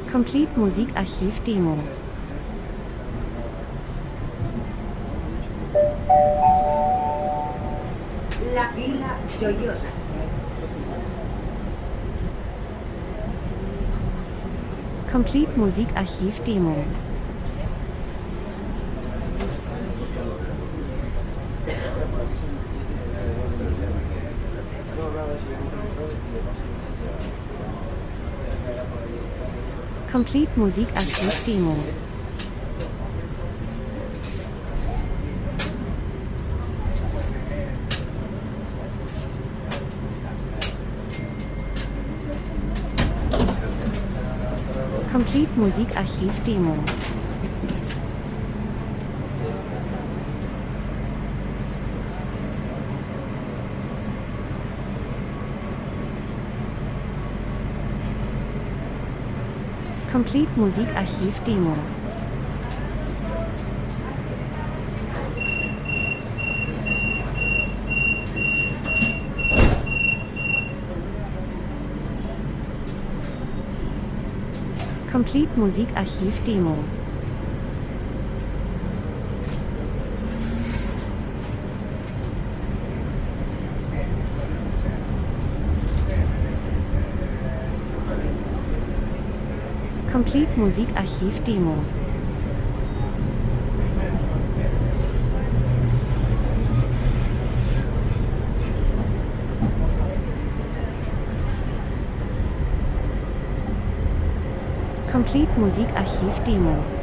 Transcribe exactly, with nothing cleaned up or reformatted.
Complete Musikarchiv Demo. La Vila Joyosa. Complete Musikarchiv Demo. Complete Musikarchiv Demo. Complete Musikarchiv Demo. Complete Musikarchiv Demo. Complete Musikarchiv Demo. Complete Musikarchiv Demo. Complete Musikarchiv Demo.